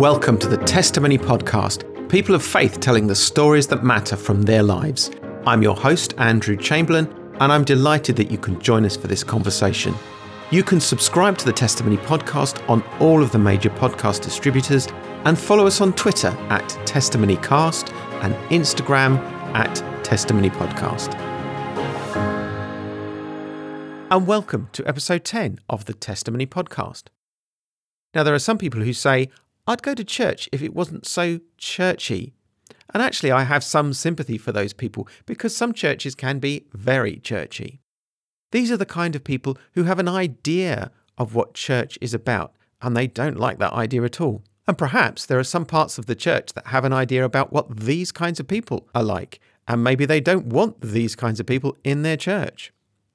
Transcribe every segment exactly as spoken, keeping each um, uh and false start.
Welcome to the Testimony Podcast, people of faith telling the stories that matter from their lives. I'm your host, Andrew Chamberlain, and I'm delighted that you can join us for this conversation. You can subscribe to the Testimony Podcast on all of the major podcast distributors and follow us on Twitter at TestimonyCast and Instagram at Testimony Podcast. And welcome to episode ten of the Testimony Podcast. Now, there are some people who say, I'd go to church if it wasn't so churchy. And actually, I have some sympathy for those people because some churches can be very churchy. These are the kind of people who have an idea of what church is about, and they don't like that idea at all. And perhaps there are some parts of the church that have an idea about what these kinds of people are like, and maybe they don't want these kinds of people in their church.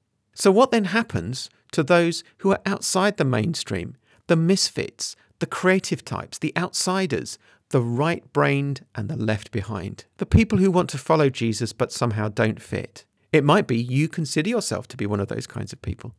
So what then happens to those who are outside the mainstream, the misfits, the creative types, the outsiders, the right-brained and the left behind, the people who want to follow Jesus but somehow don't fit? It might be you consider yourself to be one of those kinds of people.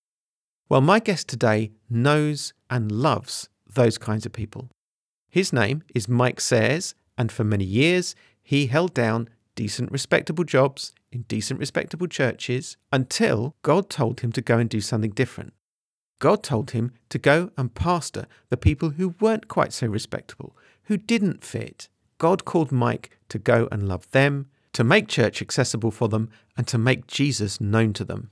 Well, my guest today knows and loves those kinds of people. His name is Mike Sayers, and for many years he held down decent, respectable jobs in decent, respectable churches until God told him to go and do something different. God told him to go and pastor the people who weren't quite so respectable, who didn't fit. God called Mike to go and love them, to make church accessible for them, and to make Jesus known to them.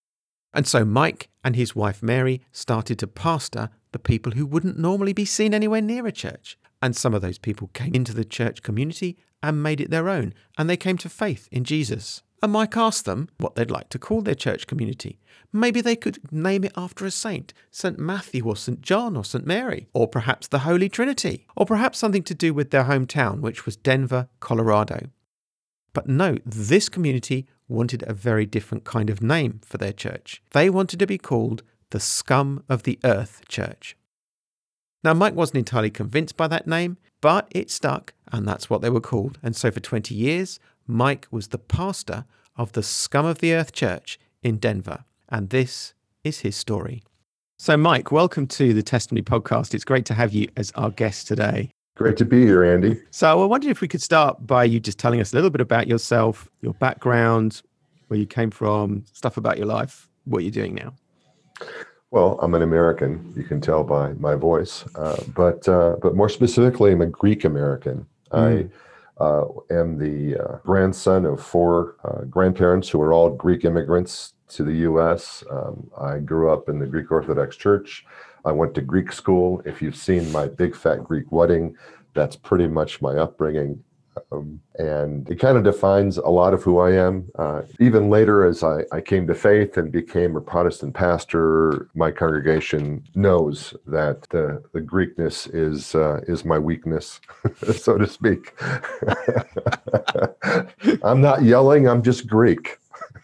And so Mike and his wife Mary started to pastor the people who wouldn't normally be seen anywhere near a church. And some of those people came into the church community and made it their own, and they came to faith in Jesus. And Mike asked them what they'd like to call their church community. Maybe they could name it after a saint, Saint Matthew or Saint John or Saint Mary, or perhaps the Holy Trinity, or perhaps something to do with their hometown, which was Denver, Colorado. But no, this community wanted a very different kind of name for their church. They wanted to be called the Scum of the Earth Church. Now, Mike wasn't entirely convinced by that name, but it stuck, and that's what they were called. And so for twenty years, Mike was the pastor of the Scum of the Earth Church in Denver. And this is his story. So, Mike, welcome to the Testimony Podcast. It's great to have you as our guest today. Great to be here, Andy. So I wondered if we could start by you just telling us a little bit about yourself, your background, where you came from, stuff about your life, what you're doing now. Well, I'm an American, you can tell by my voice, uh, but uh, but more specifically, I'm a Greek American. Mm. I uh, am the uh, grandson of four uh, grandparents who are all Greek immigrants to the U S. Um, I grew up in the Greek Orthodox Church. I went to Greek school. If you've seen my big fat Greek wedding, that's pretty much my upbringing. Um, and it kind of defines a lot of who I am. Uh, even later, as I, I came to faith and became a Protestant pastor, my congregation knows that the, the Greekness is uh, is my weakness, so to speak. I'm not yelling, I'm just Greek.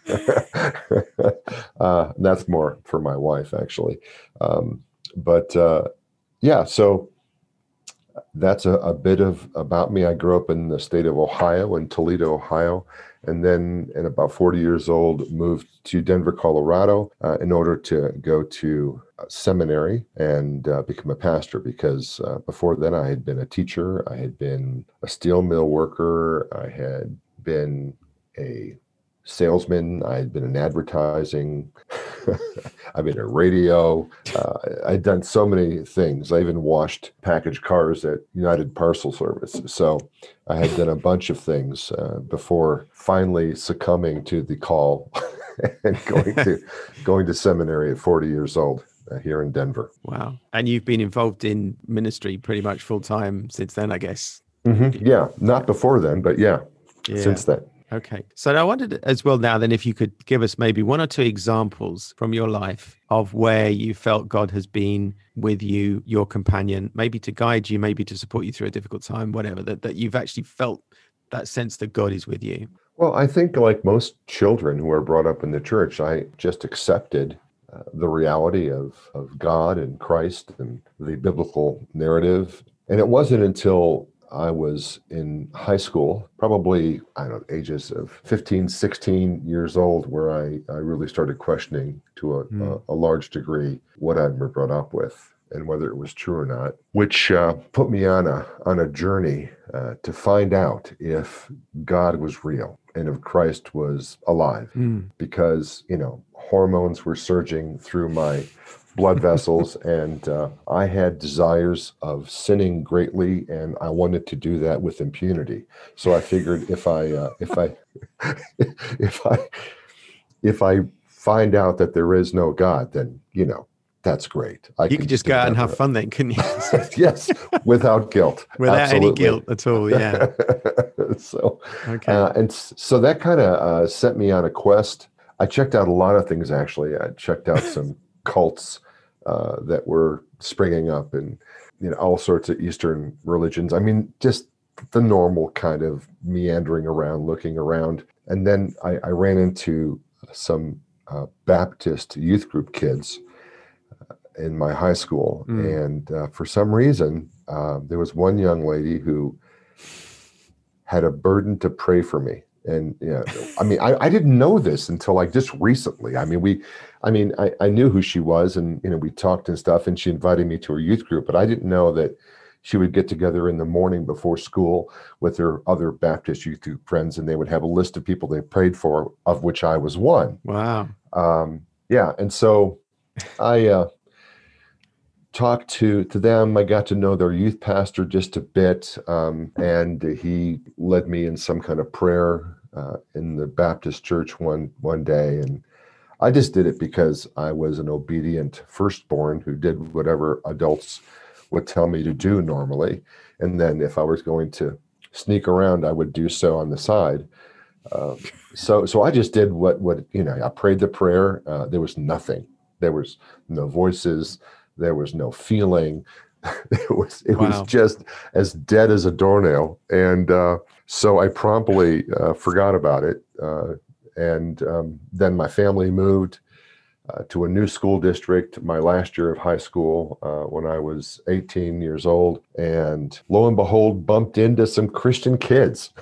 uh, that's more for my wife, actually. Um, but uh, yeah, so that's a, a bit of about me. I grew up in the state of Ohio, in Toledo, Ohio, and then at about forty years old, moved to Denver, Colorado, uh, in order to go to seminary and uh, become a pastor, because uh, before then I had been a teacher, I had been a steel mill worker, I had been a salesman, I had been in advertising, I've been in radio, uh, I'd done so many things. I even washed packaged cars at United Parcel Service. So I had done a bunch of things uh, before finally succumbing to the call and going to going to seminary at forty years old uh, here in Denver. Wow. And you've been involved in ministry pretty much full time since then, I guess. Mm-hmm. Yeah, not before then, but yeah, yeah. since then. Okay. So I wondered as well now then if you could give us maybe one or two examples from your life of where you felt God has been with you, your companion, maybe to guide you, maybe to support you through a difficult time, whatever, that, that you've actually felt that sense that God is with you. Well, I think like most children who are brought up in the church, I just accepted uh, the reality of, of God and Christ and the biblical narrative. And it wasn't until I was in high school, probably, I don't know, ages of fifteen, sixteen years old, where I, I really started questioning to a, mm. a, a large degree what I'd been brought up with. and whether it was true or not, which uh, put me on a on a journey uh, to find out if God was real and if Christ was alive, Mm. because you know hormones were surging through my blood vessels, and uh, I had desires of sinning greatly, and I wanted to do that with impunity. So I figured if I uh, if I if I if I find out that there is no God, then you know that's great. I You can could just go out and have whatever. fun then, couldn't you? Yes, without guilt, Without any absolutely. guilt at all. Yeah. so, Okay. uh, and s- so that kind of uh, set me on a quest. I checked out a lot of things. Actually, I checked out some cults uh, that were springing up, and you know all sorts of Eastern religions. I mean, just the normal kind of meandering around, looking around, and then I, I ran into some uh, Baptist youth group kids in my high school. Mm. And uh, for some reason, uh, there was one young lady who had a burden to pray for me. And, you know, I mean, I, I didn't know this until like just recently. I mean, we, I mean, I, I knew who she was, and, you know, we talked and stuff, and she invited me to her youth group, but I didn't know that she would get together in the morning before school with her other Baptist youth group friends, and they would have a list of people they prayed for, of which I was one. Wow. Um, yeah. And so I, uh, talked to to them. I got to know their youth pastor just a bit, um, and he led me in some kind of prayer uh, in the Baptist church one one day, and I just did it because I was an obedient firstborn who did whatever adults would tell me to do normally, and then if I was going to sneak around, I would do so on the side. Um, so so I just did what what you know. I prayed the prayer. Uh, there was nothing. There was no voices. There was no feeling. It was it was Wow. just as dead as a doornail. And uh, so I promptly uh, forgot about it. Uh, and um, then my family moved uh, to a new school district my last year of high school uh, when I was eighteen years old. And lo and behold, bumped into some Christian kids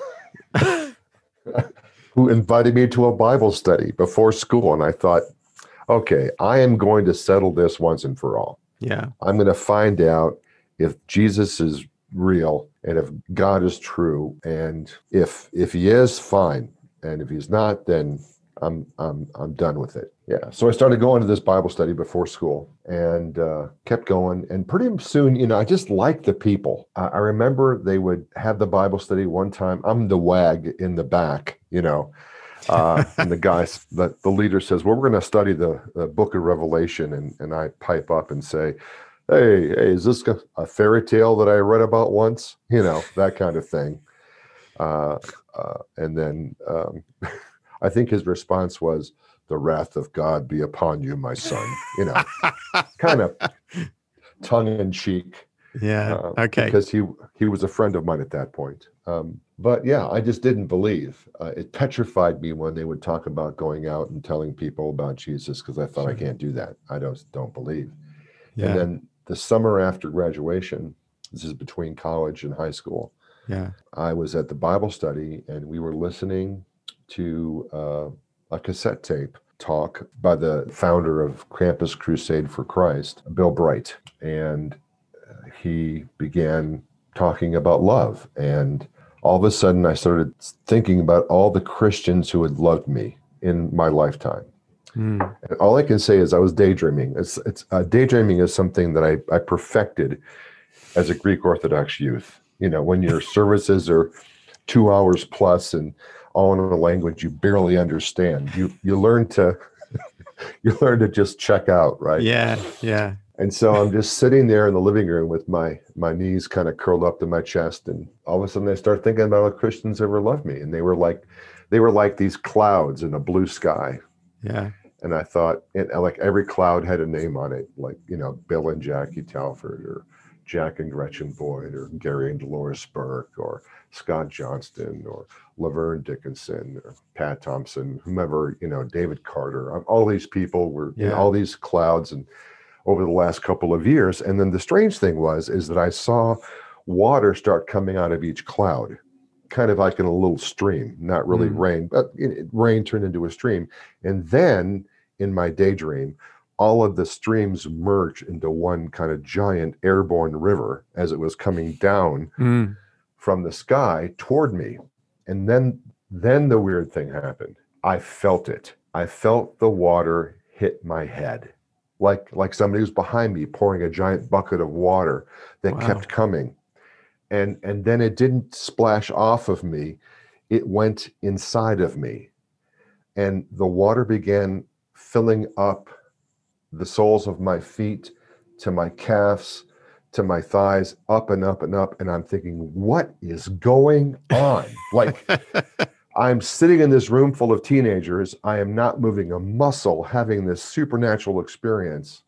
who invited me to a Bible study before school. And I thought, okay, I am going to settle this once and for all. Yeah. I'm going to find out if Jesus is real and if God is true. And if if he is, fine. And if he's not, then I'm I'm I'm done with it. Yeah. So I started going to this Bible study before school, and uh, kept going. And pretty soon, you know, I just liked the people. I, I remember they would have the Bible study one time. I'm the wag in the back, you know. Uh, and the guy, the, the leader says, well, we're going to study the, the book of Revelation. And, and I pipe up and say, hey, hey, is this a fairy tale that I read about once? You know, that kind of thing. Uh, uh, and then um, I think his response was, the wrath of God be upon you, my son. You know, kind of tongue in cheek. Yeah. Uh, Okay. Because he he was a friend of mine at that point. Um, but yeah, I just didn't believe. Uh, it petrified me when they would talk about going out and telling people about Jesus, because I thought, Sure. I can't do that. I don't don't believe. Yeah. And then the summer after graduation, this is between college and high school, Yeah. I was at the Bible study, and we were listening to uh, a cassette tape talk by the founder of Campus Crusade for Christ, Bill Bright. And he began talking about love. And all of a sudden, I started thinking about all the Christians who had loved me in my lifetime. Mm. And all I can say is I was daydreaming. It's, it's uh, daydreaming is something that I, I perfected as a Greek Orthodox youth. You know, when your services are two hours plus and all in a language you barely understand, you you learn to you learn to just check out, right? Yeah. Yeah. And so I'm just sitting there in the living room with my my knees kind of curled up to my chest, and all of a sudden I start thinking about how Christians ever loved me, and they were like they were like these clouds in a blue sky. Yeah. And I thought, and like every cloud had a name on it, like, you know, Bill and Jackie Telford, or Jack and Gretchen Boyd, or Gary and Dolores Burke, or Scott Johnston, or Laverne Dickinson, or Pat Thompson, whomever, you know, David Carter. All these people were in Yeah. all these clouds, and over the last couple of years. And then the strange thing was, is that I saw water start coming out of each cloud, kind of like in a little stream, not really Mm. rain, but it, rain turned into a stream. And then in my daydream, all of the streams merged into one kind of giant airborne river as it was coming down Mm. from the sky toward me. And then, then the weird thing happened. I felt it. I felt the water hit my head, like like somebody was behind me pouring a giant bucket of water that Wow. kept coming. And and then it didn't splash off of me. It went inside of me. And the water began filling up the soles of my feet to my calves, to my thighs, up and up and up. And I'm thinking, what is going on? Like, I'm sitting in this room full of teenagers. I am not moving a muscle, having this supernatural experience.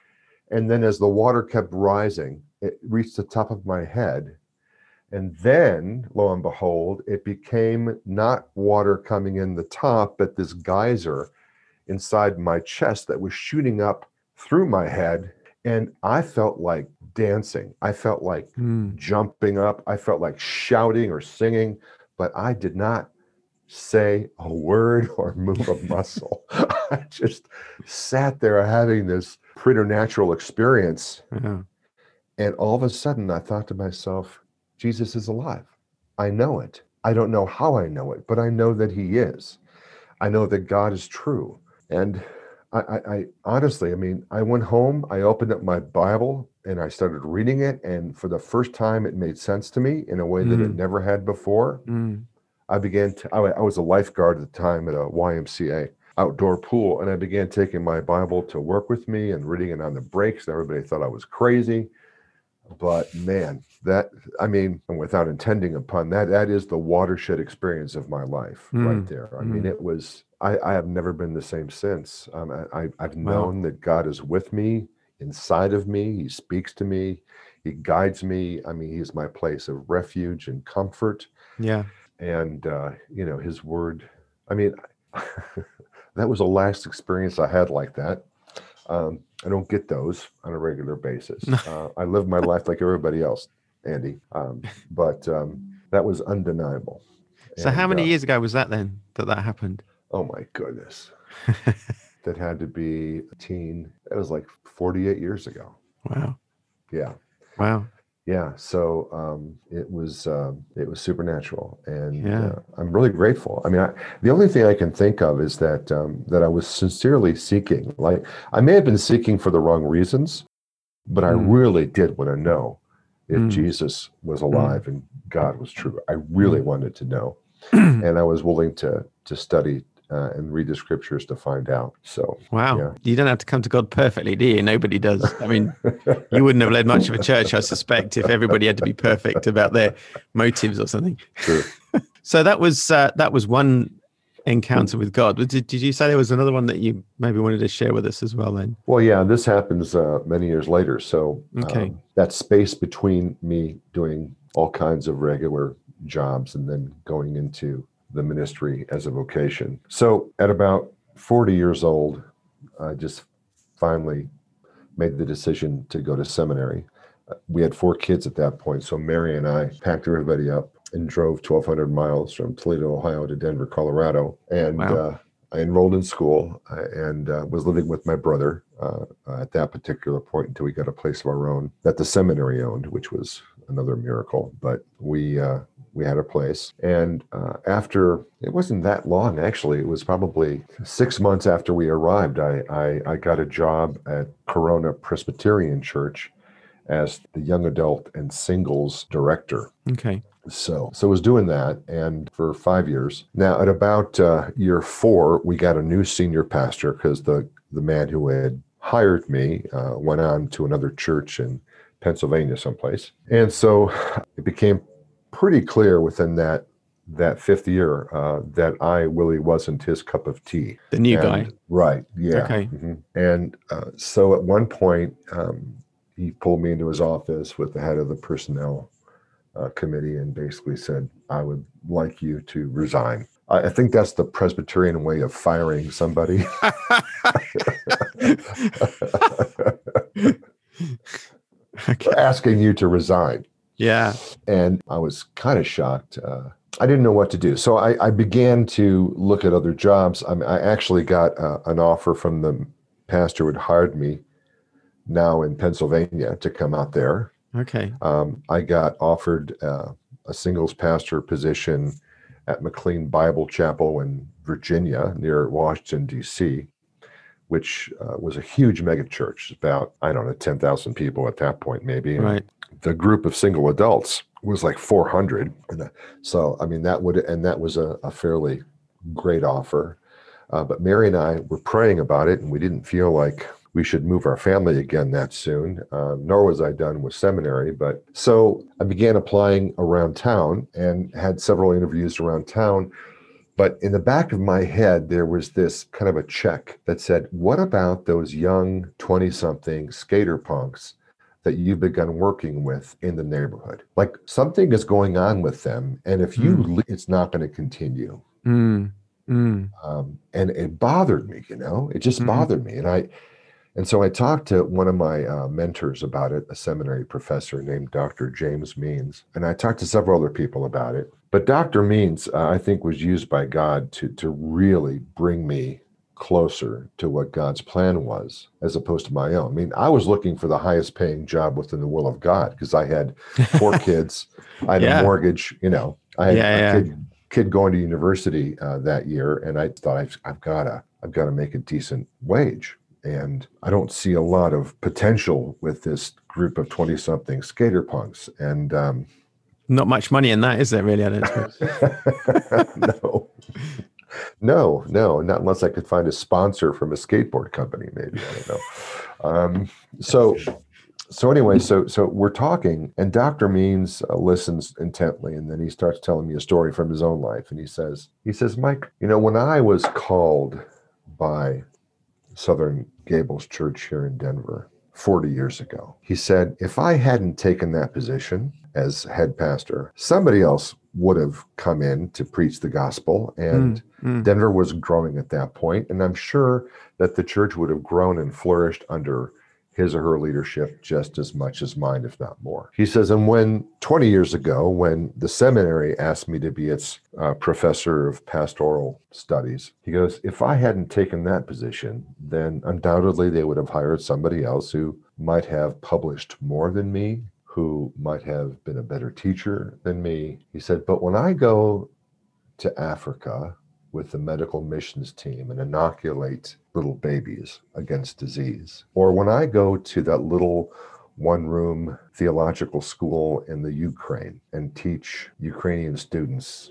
And then as the water kept rising, it reached the top of my head. And then, lo and behold, it became not water coming in the top, but this geyser inside my chest that was shooting up through my head. And I felt like dancing. I felt like Mm. jumping up. I felt like shouting or singing, but I did not say a word or move a muscle. I just sat there having this preternatural experience. Yeah. And all of a sudden I thought to myself, Jesus is alive. I know it. I don't know how I know it, but I know that he is. I know that God is true. And I, I, I honestly, I mean, I went home, I opened up my Bible and I started reading it. And for the first time, it made sense to me in a way that it Mm. never had before. Mm. I began to, I, I was a lifeguard at the time at a Y M C A outdoor pool. And I began taking my Bible to work with me and reading it on the breaks. And everybody thought I was crazy. But man, that, I mean, without intending upon that, that is the watershed experience of my life Mm. right there. I mean, Mm. it was, I, I have never been the same since. Um, I, I- I've Wow. known that God is with me, inside of me. He speaks to me. He guides me. I mean, he's my place of refuge and comfort. Yeah. And, uh, you know, his word, I mean, that was the last experience I had like that. Um, I don't get those on a regular basis. Uh, I live my life like everybody else, Andy. Um, but um, that was undeniable. So how And, many uh, years ago was that then that that happened? oh my goodness. That had to be a teen. That was like forty-eight years ago. Wow. Yeah. Wow. Yeah. So um, it was um, it was supernatural, and Yeah. uh, I'm really grateful. I mean, I, the only thing I can think of is that um, that I was sincerely seeking. Like, I may have been seeking for the wrong reasons, but I Mm. really did want to know if Mm. Jesus was Mm. alive and God was true. I really Mm. wanted to know, Mm. and I was willing to to study uh, and read the scriptures to find out. So Wow. yeah. You don't have to come to God perfectly, do you? Nobody does. I mean, you wouldn't have led much of a church, I suspect, if everybody had to be perfect about their motives or something. True. So that was uh, that was one encounter with God. Did, did you say there was another one that you maybe wanted to share with us as well then? Well, yeah, this happens uh, many years later. So Okay. um, that space between me doing all kinds of regular jobs and then going into the ministry as a vocation. So at about forty years old, I just finally made the decision to go to seminary. Uh, We had four kids at that point. So Mary and I packed everybody up and drove twelve hundred miles from Toledo, Ohio to Denver, Colorado. And Wow. uh, I enrolled in school uh, and uh, was living with my brother uh, uh, at that particular point until we got a place of our own that the seminary owned, which was another miracle. But we uh, we had a place. And uh, after, it wasn't that long, actually. It was probably six months after we arrived, I, I, I got a job at Corona Presbyterian Church as the young adult and singles director. Okay. So, so I was doing that, and for five years. Now, at about uh, year four, we got a new senior pastor because the the man who had hired me uh, went on to another church in Pennsylvania, someplace, and so it became pretty clear within that that fifth year uh, that I really wasn't his cup of tea. The new And- guy. right? Yeah. Okay. Mhm. And uh, so at one point, um, he pulled me into his office with the head of the personnel uh, committee and basically said, I would like you to resign. I, I think that's the Presbyterian way of firing somebody. Okay. Asking you to resign. Yeah. And I was kind of shocked. Uh, I didn't know what to do. So I, I began to look at other jobs. I, mean, I actually got uh, an offer from the pastor who had hired me now in Pennsylvania to come out there. Okay. Um, I got offered uh, a singles pastor position at McLean Bible Chapel in Virginia near Washington, D C, which uh, was a huge mega church, about, I don't know, ten thousand people at that point, maybe. And Right. the group of single adults was like four hundred. And so, I mean, that would, and that was a, a fairly great offer. Uh, but Mary and I were praying about it, and we didn't feel like we should move our family again that soon, uh, nor was I done with seminary. But so I began applying around town and had several interviews around town. But in the back of my head, there was this kind of a check that said, what about those young twenty-something skater punks that you've begun working with in the neighborhood? Like, something is going on with them, and if you Mm. leave, it's not going to continue. Mm. Mm. Um, and it bothered me, you know, it just Mm. bothered me. And I, and so I talked to one of my uh, mentors about it, a seminary professor named Doctor James Means, and I talked to several other people about it. But Doctor Means, uh, I think, was used by God to to really bring me closer to what God's plan was, as opposed to my own. I mean, I was looking for the highest paying job within the will of God because I had four kids, I had Yeah. a mortgage, you know, I had Yeah, a yeah. kid kid going to university uh, that year, and I thought I've, I've gotta I've got to make a decent wage. And I don't see a lot of potential with this group of twenty-something skater punks. And um, Not much money in that, is there really? I don't suppose. no, no, no, not unless I could find a sponsor from a skateboard company, maybe. I don't know. Um, so, so anyway, so so we're talking, and Doctor Means uh, listens intently, and then he starts telling me a story from his own life, and he says, he says, Mike, you know, when I was called by Southern Gables Church here in Denver forty years ago, he said, if I hadn't taken that position as head pastor, somebody else would have come in to preach the gospel, and Mm. Mm. Denver was growing at that point, and I'm sure that the church would have grown and flourished under his or her leadership just as much as mine, if not more. He says, and when twenty years ago, when the seminary asked me to be its uh, professor of pastoral studies, he goes, if I hadn't taken that position, then undoubtedly they would have hired somebody else who might have published more than me, who might have been a better teacher than me. He said, but when I go to Africa with the medical missions team and inoculate little babies against disease, or when I go to that little one-room theological school in the Ukraine and teach Ukrainian students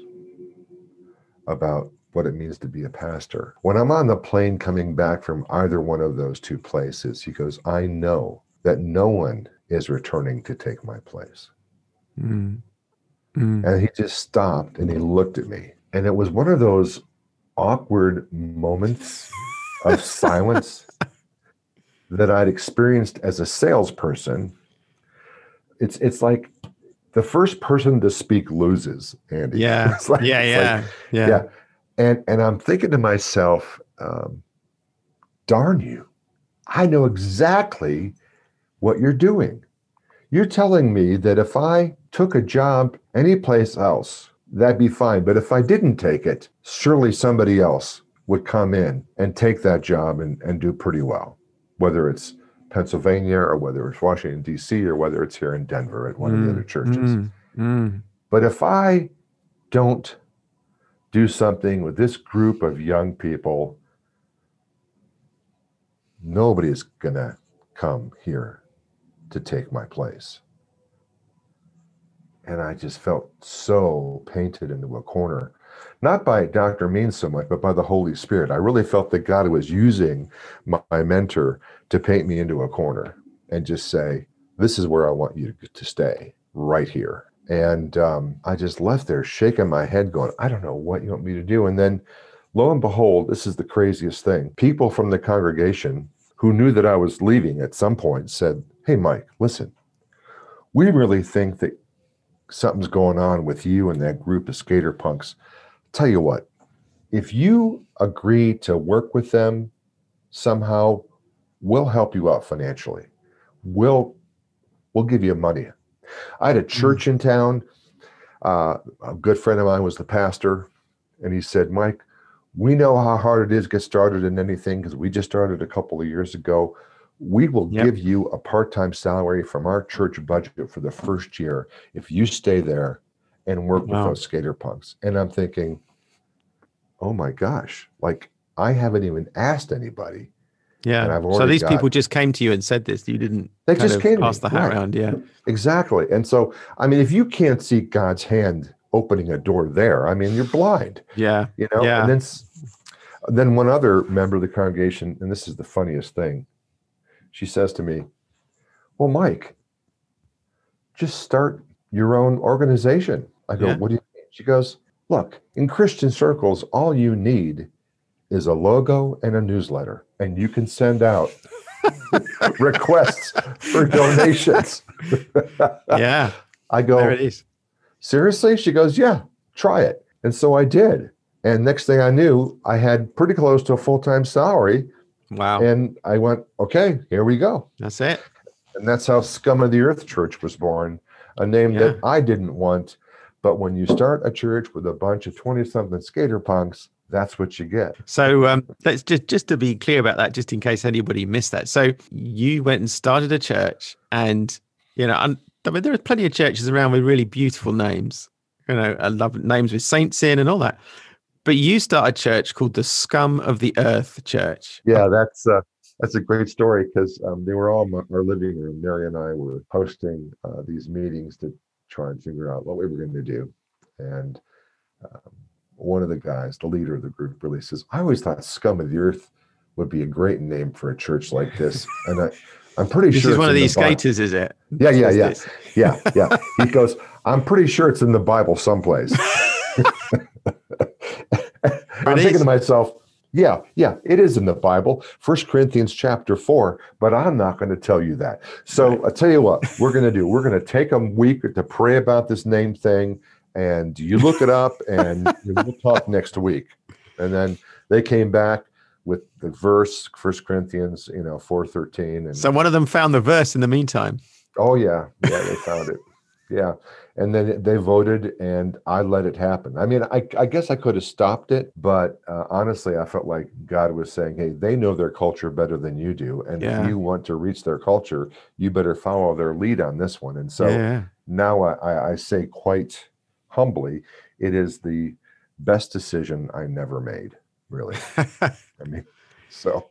about what it means to be a pastor, when I'm on the plane coming back from either one of those two places, he goes, I know that no one is returning to take my place. Mm. Mm. And he just stopped and he looked at me. And it was one of those awkward moments of silence that I'd experienced as a salesperson. It's it's like the first person to speak loses, Andy. Yeah. It's like- yeah, it's yeah, like- yeah. yeah. And and I'm thinking to myself, um, darn you, I know exactly what you're doing. You're telling me that if I took a job anyplace else, that'd be fine. But if I didn't take it, surely somebody else would come in and take that job and, and do pretty well, whether it's Pennsylvania or whether it's Washington, D C, or whether it's here in Denver at one of the other churches. Mm. Mm. But if I don't do something with this group of young people, nobody's going to come here to take my place. And I just felt so painted into a corner, not by Doctor Means so much, but by the Holy Spirit. I really felt that God was using my, my mentor to paint me into a corner and just say, this is where I want you to, to stay, right here. And um, I just left there shaking my head going, I don't know what you want me to do. And then lo and behold, this is the craziest thing. People from the congregation who knew that I was leaving at some point said, hey, Mike, listen, we really think that something's going on with you and that group of skater punks. Tell you what, if you agree to work with them somehow, we'll help you out financially. We'll we'll give you money. I had a church in town. Uh, a good friend of mine was the pastor, and he said, Mike, we know how hard it is to get started in anything because we just started a couple of years ago. We will Yep. give you a part-time salary from our church budget for the first year if you stay there and work with Wow. those skater punks. And I'm thinking, oh my gosh, like I haven't even asked anybody. And Yeah. I've So already these got, people just came to you and said this. You didn't they kind just of came to pass me. the hat Right. around. Yeah. Exactly. And so, I mean, if you can't see God's hand opening a door there, I mean, you're blind, Yeah. you know? Yeah. And then, s- then one other member of the congregation, and this is the funniest thing, she says to me, well, Mike, just start your own organization. I go, Yeah. what do you mean? She goes, look, in Christian circles, all you need is a logo and a newsletter, and you can send out requests for donations. Yeah. I There it go, is. seriously? She goes, yeah, try it. And so I did. And next thing I knew, I had pretty close to a full-time salary. Wow. And I went, okay, here we go. That's it. And that's how Scum of the Earth Church was born, a name Yeah. that I didn't want. But when you start a church with a bunch of twenty-something skater punks, that's what you get. So um, let's just just to be clear about that, just in case anybody missed that. So you went and started a church, and you know, and, I mean, there are plenty of churches around with really beautiful names. You know, I love names with saints in and all that. But you started a church called the Scum of the Earth Church. Yeah, that's uh, that's a great story because um, they were all in our living room. Mary and I were hosting uh, these meetings to try and figure out what we were going to do. And um, one of the guys, the leader of the group, really says, I always thought Scum of the Earth would be a great name for a church like this. And I, I'm pretty This sure is it's one of in the these Bible. skaters, is it? Yeah, yeah, Is yeah, this? yeah, yeah. He goes, I'm pretty sure it's in the Bible someplace. I'm It thinking is. to myself, yeah, yeah, it is in the Bible, First Corinthians chapter four, but I'm not going to tell you that. So Right. I'll tell you what we're going to do. We're going to take a week to pray about this name thing, and you look it up, and we'll talk next week. And then they came back with the verse, First Corinthians, you know, four thirteen, and So one of them found the verse in the meantime. oh yeah, yeah, they found it. Yeah. And then they voted and I let it happen. I mean, I, I guess I could have stopped it, but uh, honestly, I felt like God was saying, hey, they know their culture better than you do. And Yeah. if you want to reach their culture, you better follow their lead on this one. And so Yeah. now I, I, I say quite humbly, it is the best decision I never made, really. I mean, so.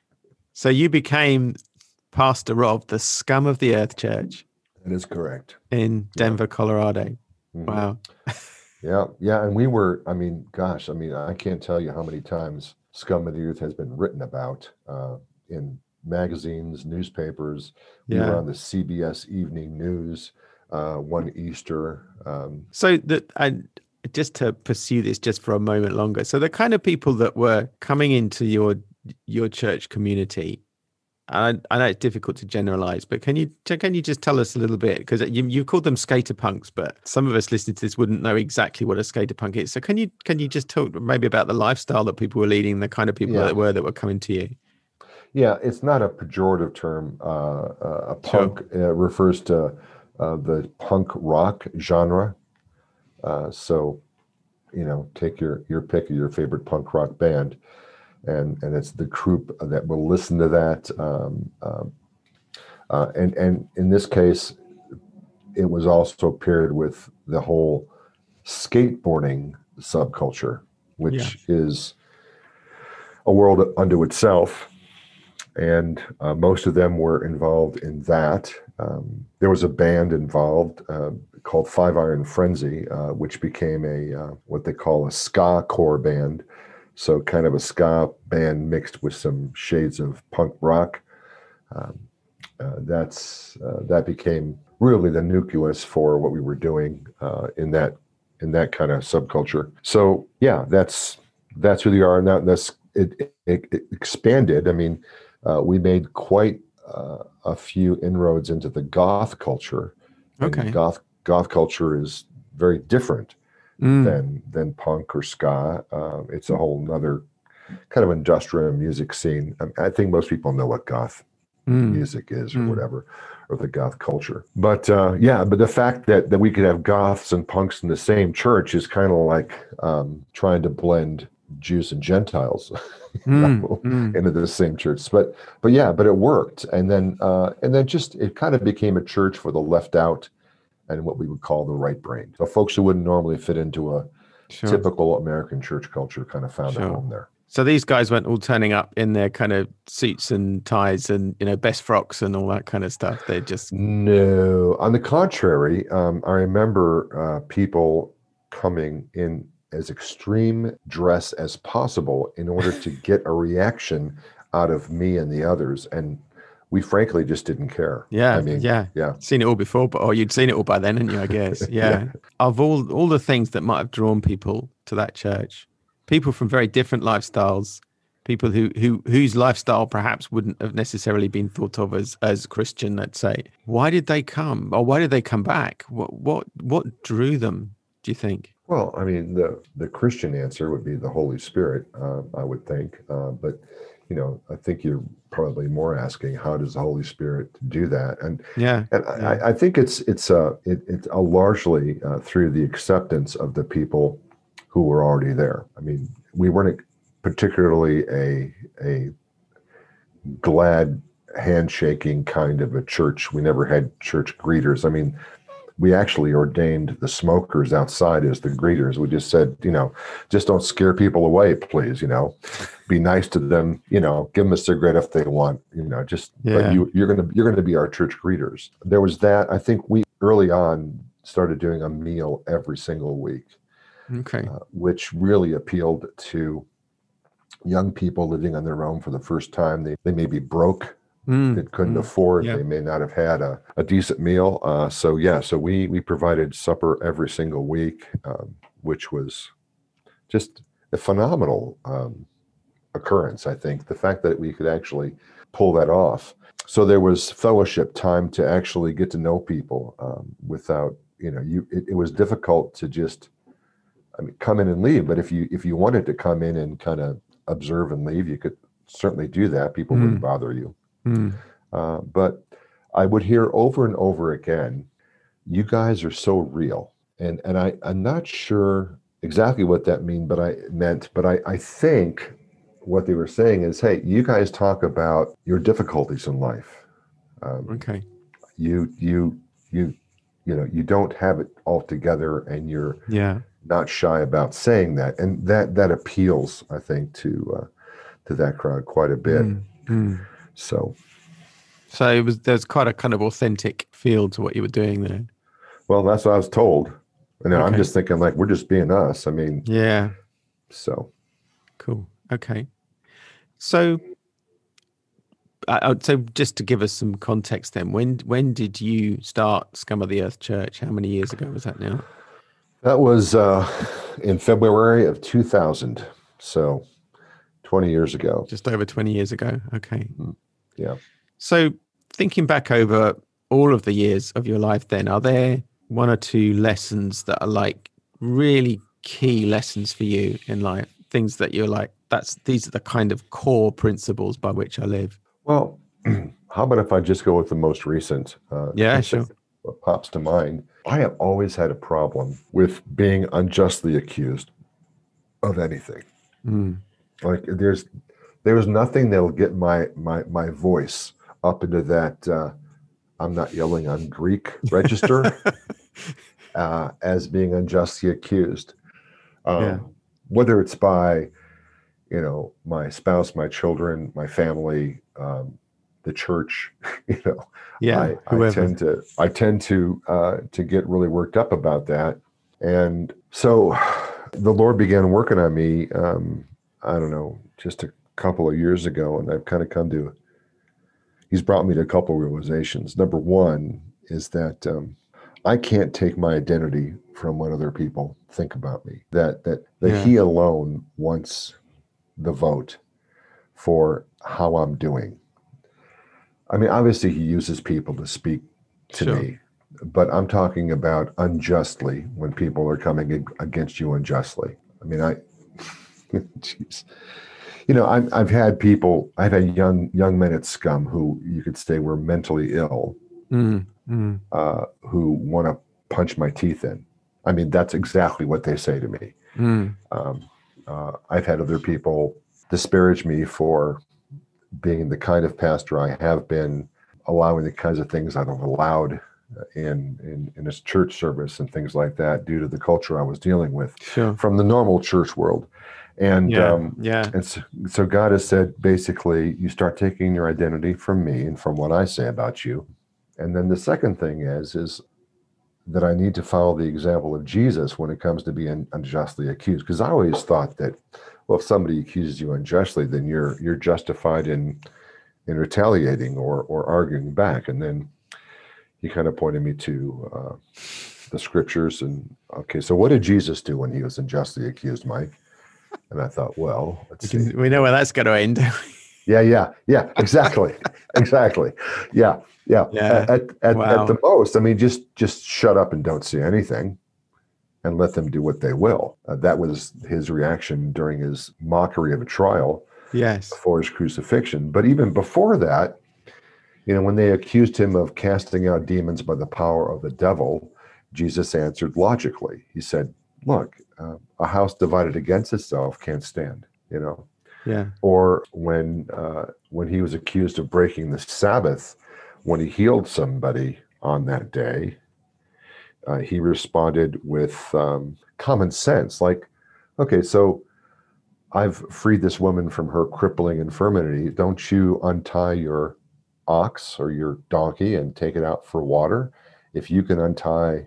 So you became pastor of the Scum of the Earth Church That is correct. in Denver, Colorado. Mhm. Wow. Yeah, yeah, and we were, I mean, gosh, I mean, I can't tell you how many times Scum of the Earth has been written about uh, in magazines, newspapers. We Yeah. were on the C B S Evening News uh, one Easter. Um, So that and just to pursue this just for a moment longer. So the kind of people that were coming into your your church community, and I, I know it's difficult to generalize, but can you can you just tell us a little bit, because you you called them skater punks, but some of us listening to this wouldn't know exactly what a skater punk is. So can you can you just talk maybe about the lifestyle that people were leading, the kind of people Yeah. that were that were coming to you? yeah, it's not a pejorative term. Uh, uh, a Sure. punk uh, refers to uh, the punk rock genre. Uh, so, you know, take your your pick of your favorite punk rock band, and and it's the group that will listen to that. Um, um, uh, and and in this case, it was also paired with the whole skateboarding subculture, which is a world unto itself. And uh, most of them were involved in that. Um, there was a band involved uh, called Five Iron Frenzy, uh, which became a uh, what they call a ska core band. So kind of a ska band mixed with some shades of punk rock. Um, uh, that's uh, that became really the nucleus for what we were doing uh, in that in that kind of subculture. So yeah, that's that's who they are now. That's it, it, it expanded. I mean, uh, we made quite uh, a few inroads into the goth culture. And Okay. goth goth culture is very different Mm. than than punk or ska. Uh, it's a whole other kind of industrial music scene. I, I think most people know what goth Mm. music is or Mm. whatever, or the goth culture. But uh, yeah, but the fact that that we could have goths and punks in the same church is kind of like um, trying to blend Jews and Gentiles Mm, mm. into the same church. But but yeah, but it worked. And then uh, and then just it kind of became a church for the left out and what we would call the right brain. So folks who wouldn't normally fit into a Sure, typical American church culture kind of found a sure. home there. So these guys weren't all turning up in their kind of suits and ties and, you know, best frocks and all that kind of stuff. They just, No, on the contrary, um, I remember uh, people coming in as extreme dress as possible in order to get a reaction out of me and the others. And we frankly just didn't care. I yeah, mean, yeah. yeah, Seen it all before, but or you'd seen it all by then, hadn't you? I guess. yeah. Yeah. Of all all the things that might have drawn people to that church, people from very different lifestyles, people who who whose lifestyle perhaps wouldn't have necessarily been thought of as as Christian, let's say. Why did they come, or why did they come back? What what what drew them? Do you think? Well, I mean, the the Christian answer would be the Holy Spirit, uh, I would think. Uh, but you know, I think you're probably more asking how does the Holy Spirit do that? And Yeah, and yeah. I, I think it's it's uh, it, it's uh, largely uh, through the acceptance of the people who were already there. I mean, we weren't particularly a a glad handshaking kind of a church. We never had church greeters. I mean, we actually ordained the smokers outside as the greeters. We just said, you know, just don't scare people away, please. You know, be nice to them. You know, give them a cigarette if they want. You know, just but Yeah. you you're gonna you're gonna be our church greeters. There was that. I think we early on started doing a meal every single week, Okay. uh, which really appealed to young people living on their own for the first time. They they may be broke Mm, that couldn't mm. afford. Yeah. They may not have had a, a decent meal. Uh, so yeah, so we we provided supper every single week, um, which was just a phenomenal um, occurrence. I think the fact that we could actually pull that off. So there was fellowship time to actually get to know people um, without you know you. It, it was difficult to just I mean come in and leave, but if you if you wanted to come in and kind of observe and leave, you could certainly do that. People wouldn't Mm, bother you. mm. Uh, but I would hear over and over again, you guys are so real. And and I, I'm not sure exactly what that mean, but I meant, but I, I think what they were saying is, hey, you guys talk about your difficulties in life. Um, Okay. you you you you know, you don't have it all together and you're Yeah. not shy about saying that. And that that appeals, I think, to uh, to that crowd quite a bit. Mm, mm. So So it was there's quite a kind of authentic feel to what you were doing there. well, that's what I was told. And then I'm Okay. just thinking like we're just being us. I mean, Yeah. so Cool. Okay. So, uh, uh, so just to give us some context, then, when when did you start Scum of the Earth Church? How many years ago was that now? that was uh, in February of two thousand. So twenty years ago. Just over twenty years ago. Okay. Mhm. Yeah. So, thinking back over all of the years of your life, then, are there one or two lessons that are like really key lessons for you in life? Things that you're like, that's these are the kind of core principles by which I live. Well, how about if I just go with the most recent uh, Yeah, thing sure. that pops to mind? I have always had a problem with being unjustly accused of anything. Mm. Like there's there's nothing that'll get my my my voice up into that uh, I'm not yelling on Greek register uh, as being unjustly accused. Yeah. Um, whether it's by, you know, my spouse, my children, my family, um, the church, you know, Yeah. I, I Whoever. tend to I tend to uh, to get really worked up about that. And so the Lord began working on me, um, I don't know, just a couple of years ago, and I've kind of come to He's brought me to a couple of realizations. Number one is that um, I can't take my identity from what other people think about me. That that that Yeah. He alone wants the vote for how I'm doing. I mean, obviously, He uses people to speak to Sure. me, but I'm talking about unjustly when people are coming ag- against you unjustly. I mean, I, jeez. You know, I've, I've had people, I've had young young men at Scum who you could say were mentally ill, Mm. Mm. uh, who want to punch my teeth in. I mean, that's exactly what they say to me. Mm. Um, Uh, I've had other people disparage me for being the kind of pastor I have been, allowing the kinds of things I've allowed in, in, in his church service and things like that due to the culture I was dealing with Sure. from the normal church world. And, Yeah. um, Yeah. and so, so God has said, basically, you start taking your identity from me and from what I say about you. And then the second thing is, is that I need to follow the example of Jesus when it comes to being unjustly accused. Because I always thought that, well, if somebody accuses you unjustly, then you're you're justified in in retaliating or or arguing back. And then he kind of pointed me to uh, the scriptures. And okay, so what did Jesus do when he was unjustly accused, Mike? And I thought, well, let's We, see. can, we know where that's going to end. Yeah, yeah, yeah, exactly, exactly. Yeah, yeah. Yeah. At at, Wow. at the most, I mean, just just shut up and don't say anything, and let them do what they will. Uh, that was his reaction during his mockery of a trial Yes. before his crucifixion. But even before that, you know, when they accused him of casting out demons by the power of the devil, Jesus answered logically. He said, "Look, uh, a house divided against itself can't stand." You know. Yeah. Or when uh, when he was accused of breaking the Sabbath, when he healed somebody on that day, uh, he responded with um, common sense, like, "Okay, so I've freed this woman from her crippling infirmity. Don't you untie your ox or your donkey and take it out for water? If you can untie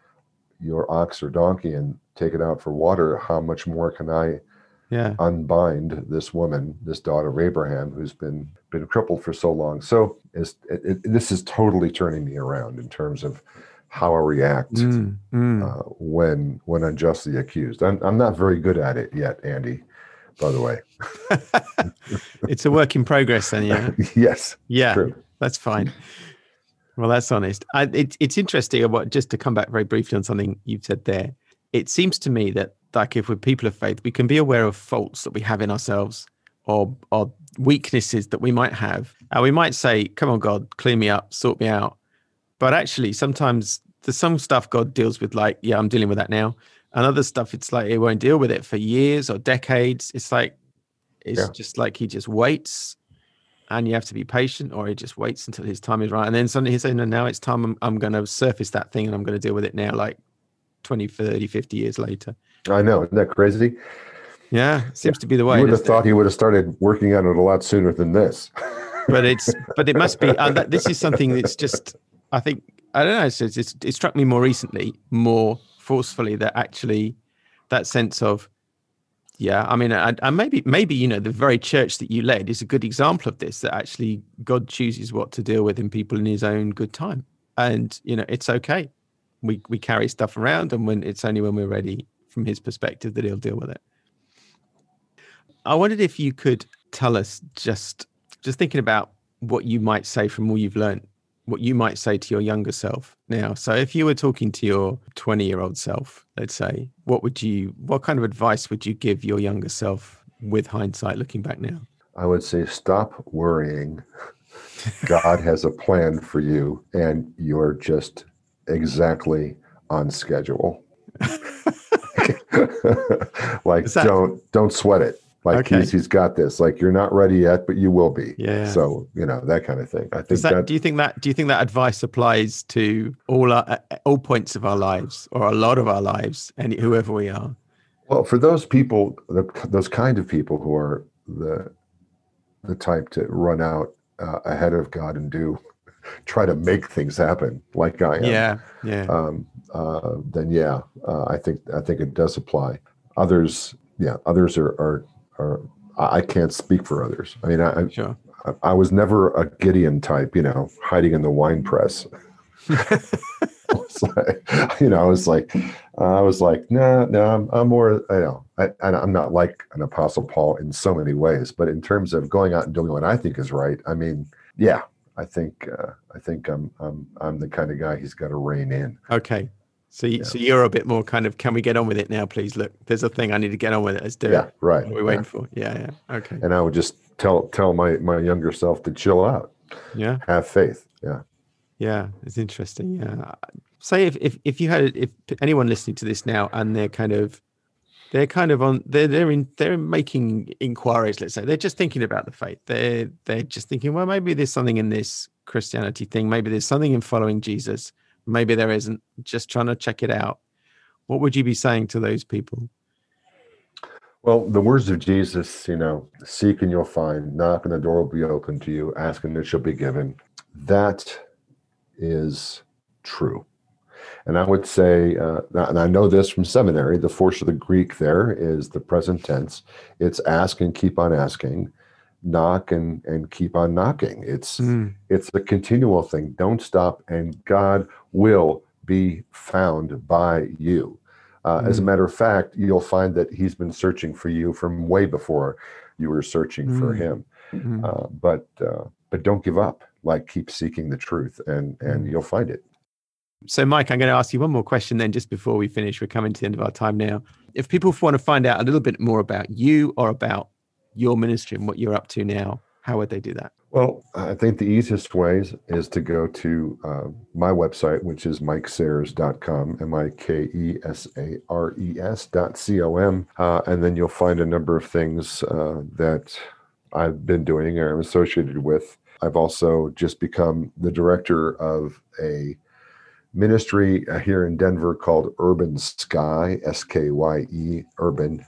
your ox or donkey and take it out for water, how much more can I Yeah. unbind this woman, this daughter of Abraham, who's been been crippled for so long?" So it's, it, it, this is totally turning me around in terms of how I react Mm, mm. uh, when when unjustly accused. I'm I'm not very good at it yet, Andy. By the way, It's a work in progress, then. Yeah. yes, Yeah. true. That's fine. Well, that's honest. I, it, it's interesting. What just to come back very briefly on something you've said there. It seems to me that, like, if we're people of faith, we can be aware of faults that we have in ourselves, or or weaknesses that we might have, and we might say, "Come on, God, clean me up, sort me out." But actually, sometimes there's some stuff God deals with, like, "Yeah, I'm dealing with that now," and other stuff, it's like He won't deal with it for years or decades. It's like it's Yeah. just like He just waits. And you have to be patient, or He just waits until His time is right. And then suddenly He's saying, no, now it's time. I'm, I'm going to surface that thing and I'm going to deal with it now, like twenty, thirty, fifty years later. I know. Isn't that crazy? Yeah. It seems Yeah. to be the way. You would have doesn't thought it? he would have started working on it a lot sooner than this. But it's, but it must be, uh, that, this is something that's just, I think, I don't know. It's, it's, it struck me more recently, more forcefully, that actually that sense of, yeah, I mean, and maybe, maybe, you know, the very church that you led is a good example of this, that actually God chooses what to deal with in people in His own good time. And, you know, it's okay. We we carry stuff around, and when it's only when we're ready from His perspective that He'll deal with it. I wondered if you could tell us, just, just thinking about what you might say from all you've learned, what you might say to your younger self now. So if you were talking to your twenty year old self, let's say, what would you, what kind of advice would you give your younger self with hindsight looking back now? I would say, stop worrying. God has a plan for you, and you're just exactly on schedule. Like, Is that- don't don't sweat it. Like, Okay. he's he's got this. Like, you're not ready yet, but you will be. Yeah. So, you know, that kind of thing. I think Does that, that, do you think that, do you think that advice applies to all our, all points of our lives, or a lot of our lives, and whoever we are? well, for those people, the, those kind of people who are the the type to run out uh, ahead of God and do try to make things happen, like I am. Yeah. Yeah. Um, uh, then yeah, uh, I think I think it does apply. Others, yeah, others are are, are I can't speak for others. I mean, I, Sure. I I was never a Gideon type, you know, hiding in the wine press. I was like, you know, I was like, I was like, no, no, I'm, I'm more, you know, I, and I'm not like an Apostle Paul in so many ways, but in terms of going out and doing what I think is right, I mean, yeah, I think, uh, I think I'm, I'm, I'm the kind of guy he's got to rein in. Okay. So, you, Yeah. so you're a bit more kind of, can we get on with it now, please? Look, there's a thing I need to get on with it. Let's do Yeah, it. right. What are we waiting for? Yeah, yeah. Okay. And I would just tell tell my my younger self to chill out, Yeah, have faith. Yeah. yeah. It's interesting. Yeah. Say if if if you had, if anyone listening to this now and they're kind of They're kind of on. They're they're in. They're making inquiries. Let's say they're just thinking about the faith. They're they're just thinking, well, maybe there's something in this Christianity thing. Maybe there's something in following Jesus. Maybe there isn't. Just trying to check it out. What would you be saying to those people? Well, the words of Jesus, you know, seek and you'll find, knock and the door will be open to you, ask and it shall be given. That is true. And I would say, uh, and I know this from seminary, the force of the Greek there is the present tense. It's ask and keep on asking, knock and, and keep on knocking. It's, mm. it's a continual thing. Don't stop, and God will be found by you. Uh, mm. As a matter of fact, you'll find that he's been searching for you from way before you were searching mm. for him. Mm. Uh, but uh, but don't give up. Like, keep seeking the truth, and and mm. you'll find it. So, Mike, I'm going to ask you one more question then, just before we finish. We're coming to the end of our time now. If people want to find out a little bit more about you or about your ministry and what you're up to now, how would they do that? Well, I think the easiest way is, is to go to uh, my website, which is mike sayers dot com, M I K E S A R E S dot C O M. Uh, and then you'll find a number of things uh, that I've been doing or am associated with. I've also just become the director of a ministry here in Denver called Urban Sky, S K Y E, Urban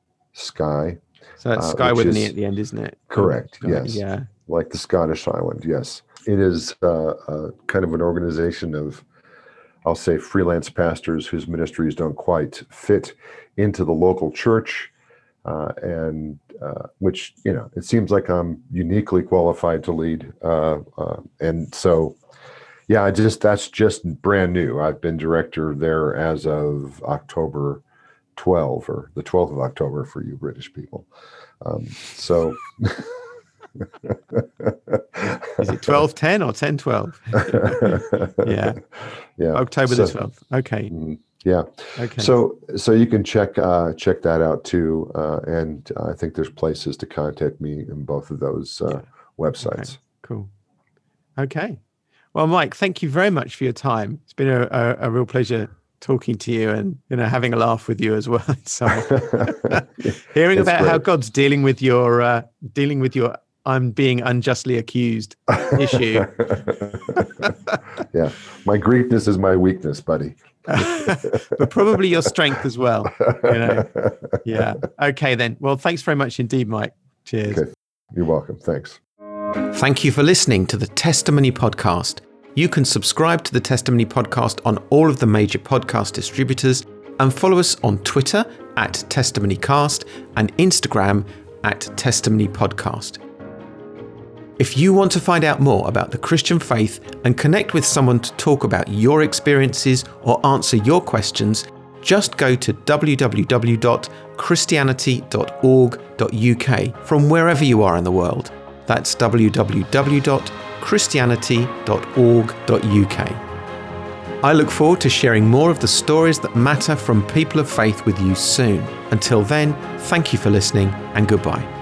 Sky. So that's Sky uh, with an E at the end, isn't it? Correct, Sky, yes. Yeah. Like the Scottish island, yes. It is uh, uh, kind of an organization of, I'll say, freelance pastors whose ministries don't quite fit into the local church, uh, and uh, which, you know, it seems like I'm uniquely qualified to lead. Uh, uh, and so, yeah, I just that's just brand new. I've been director there as of October twelfth, or the twelfth of October for you British people. Um, so... Is it twelve ten or ten twelve? yeah. Yeah. October so, the twelfth. Okay. Yeah. Okay. So so you can check uh, check that out too. Uh, and I think there's places to contact me in both of those uh, yeah. websites. Okay. Cool. Okay. Well, Mike, thank you very much for your time. It's been a, a, a real pleasure talking to you and, you know, having a laugh with you as well. So hearing about great. how God's dealing with your uh, dealing with your I'm being unjustly accused issue. Yeah. My Greekness is my weakness, buddy. But probably your strength as well. You know? Yeah. Okay, then. Well, thanks very much indeed, Mike. Cheers. Okay. You're welcome. Thanks. Thank you for listening to the Testimony Podcast. You can subscribe to the Testimony Podcast on all of the major podcast distributors and follow us on Twitter at TestimonyCast and Instagram at Testimony Podcast. If you want to find out more about the Christian faith and connect with someone to talk about your experiences or answer your questions, just go to w w w dot christianity dot org dot u k from wherever you are in the world. That's w w w dot christianity dot org dot u k. I look forward to sharing more of the stories that matter from people of faith with you soon. Until then, thank you for listening and goodbye.